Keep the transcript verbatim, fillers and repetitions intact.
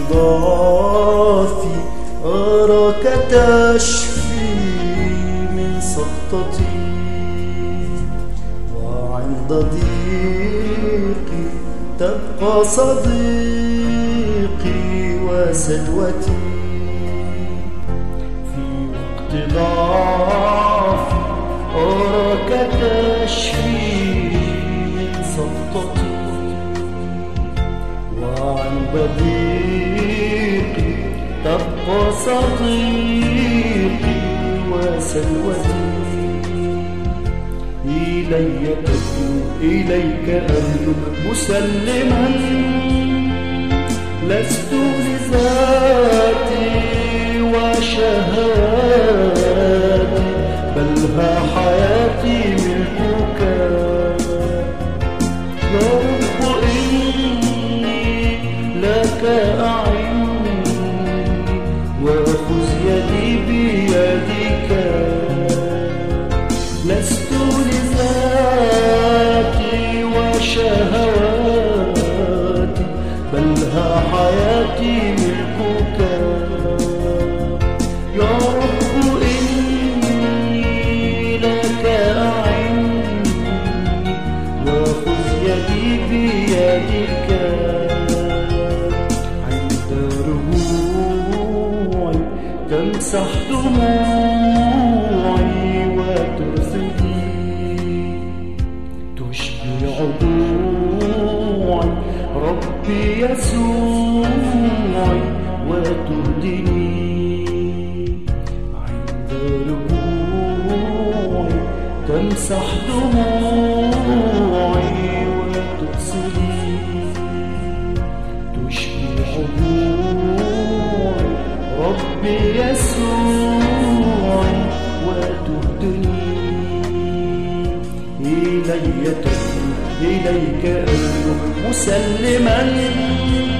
ضعفي أراك تشفي من سقطتي، وعند ضيقي تبقى صديقي وسلوتي. في وقت ضعفي أراك تشفي من سقطتي، وعند ضيقي تبقى صديقي وسلوتي. إلي أتلو إليك أهلك مسلما، لست لذاتي وشهادي، بل ها حياتي ملكك. يا رب إني لك أعني، وخذ يدي بيدك. لست لذاتي وشهواتي، بل ها حياتي ملكك. يا رب إني لك أعني، وخذ يدي بيدك. عند رجوعي تمسح دموعي وترسلي، تشبع ضوعي ربي يسوعي وتهدني. عند رجوعي تمسح دموعي وتغسلي، تشبع ضوعي ربي يسوعي وتهدني. إلي تتلو إليك أتلو مسلما،